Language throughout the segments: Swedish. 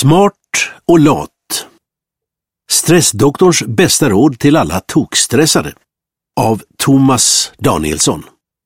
Smart och lat. Stressdoktorns bästa råd till alla tokstressade. Av Thomas Danielsson.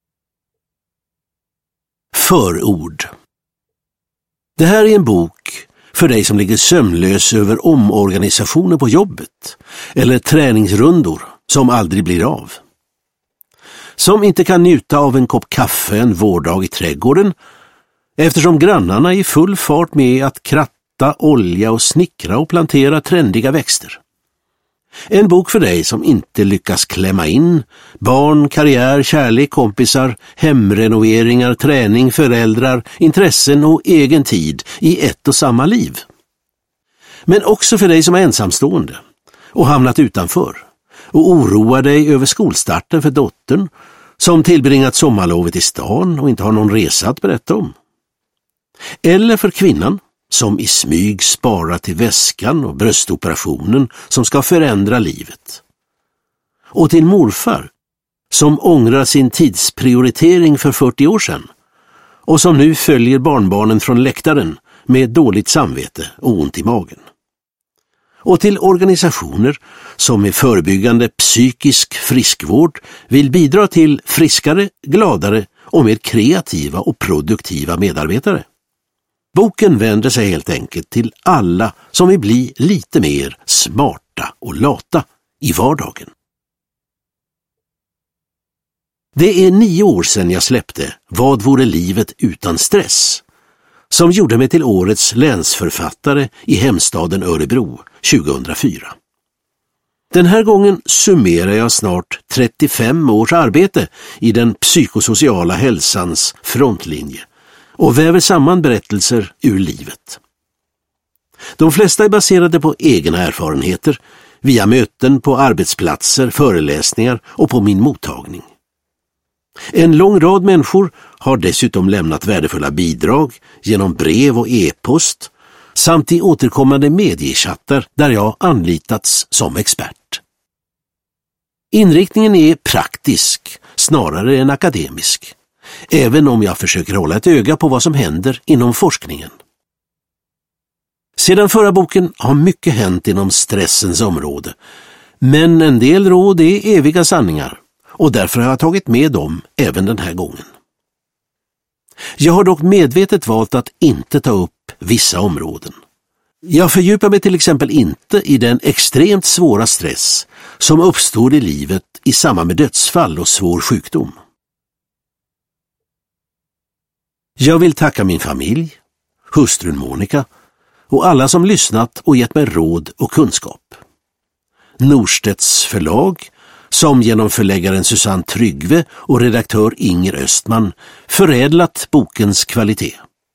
Förord. Det här är en bok för dig som ligger sömnlös över omorganisationer på jobbet eller träningsrundor som aldrig blir av. Som inte kan njuta av en kopp kaffe en vårdag i trädgården eftersom grannarna är i full fart med att kratta, olja och snickra och plantera trendiga växter. En bok för dig som inte lyckas klämma in barn, karriär, kärlek, kompisar, hemrenoveringar, träning, föräldrar, intressen och egen tid i ett och samma liv. Men också för dig som är ensamstående och hamnat utanför och oroar dig över skolstarten för dottern som tillbringat sommarlovet i stan och inte har någon resa att berätta om. Eller för kvinnan som i smyg sparar till väskan och bröstoperationen som ska förändra livet. Och till morfar som ångrar sin tidsprioritering för 40 år sedan och som nu följer barnbarnen från läktaren med dåligt samvete och ont i magen. Och till organisationer som med förebyggande psykisk friskvård vill bidra till friskare, gladare och mer kreativa och produktiva medarbetare. Boken vänder sig helt enkelt till alla som vill bli lite mer smarta och lata i vardagen. Det är 9 år sedan jag släppte Vad vore livet utan stress? Som gjorde mig till årets länsförfattare i hemstaden Örebro 2004. Den här gången summerar jag snart 35 års arbete i den psykosociala hälsans frontlinje och väver samman berättelser ur livet. De flesta är baserade på egna erfarenheter via möten på arbetsplatser, föreläsningar och på min mottagning. En lång rad människor har dessutom lämnat värdefulla bidrag genom brev och e-post samt i återkommande mediechattar där jag anlitats som expert. Inriktningen är praktisk snarare än akademisk, även om jag försöker hålla ett öga på vad som händer inom forskningen. Sedan förra boken har mycket hänt inom stressens område, men en del råd är eviga sanningar och därför har jag tagit med dem även den här gången. Jag har dock medvetet valt att inte ta upp vissa områden. Jag fördjupar mig till exempel inte i den extremt svåra stress som uppstår i livet i samband med dödsfall och svår sjukdom. Jag vill tacka min familj, hustrun Monica och alla som lyssnat och gett mig råd och kunskap. Norstedts förlag, som genom förläggaren Susanne Tryggve och redaktör Inger Östman förädlat bokens kvalitet.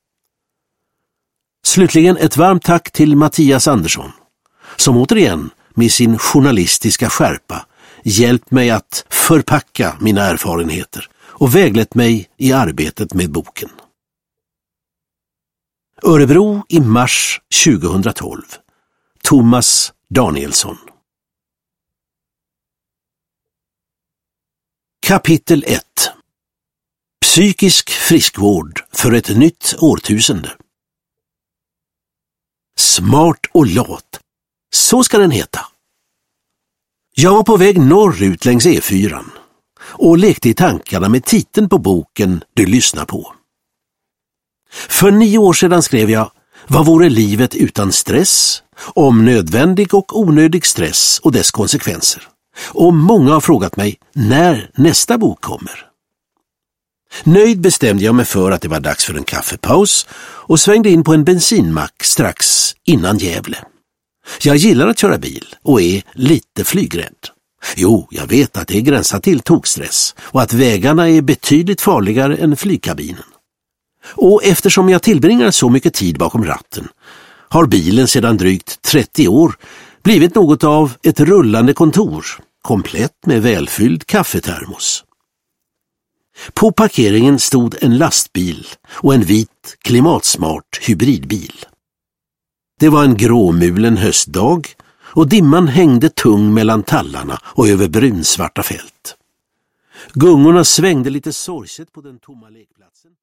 Slutligen ett varmt tack till Mattias Andersson, som återigen med sin journalistiska skärpa hjälpt mig att förpacka mina erfarenheter och väglett mig i arbetet med boken. Örebro i mars 2012. Thomas Danielsson. Kapitel 1. Psykisk friskvård för ett nytt årtusende. Smart och lat. Så ska den heta. Jag var på väg norrut längs E4 och lekte i tankarna med titeln på boken du lyssnar på. För 9 år sedan skrev jag Vad vore livet utan stress? Om nödvändig och onödig stress och dess konsekvenser. Och många har frågat mig när nästa bok kommer. Nöjd bestämde jag mig för att det var dags för en kaffepaus och svängde in på en bensinmack strax innan Gävle. Jag gillar att köra bil och är lite flygrädd. Jo, jag vet att det är gränsat till tokstress och att vägarna är betydligt farligare än flygkabinen. Och eftersom jag tillbringar så mycket tid bakom ratten har bilen sedan drygt 30 år blivit något av ett rullande kontor, komplett med välfylld kaffetermos. På parkeringen stod en lastbil och en vit, klimatsmart hybridbil. Det var en gråmulen höstdag och dimman hängde tung mellan tallarna och över brunsvarta fält. Gungorna svängde lite sorgset på den tomma lekplatsen.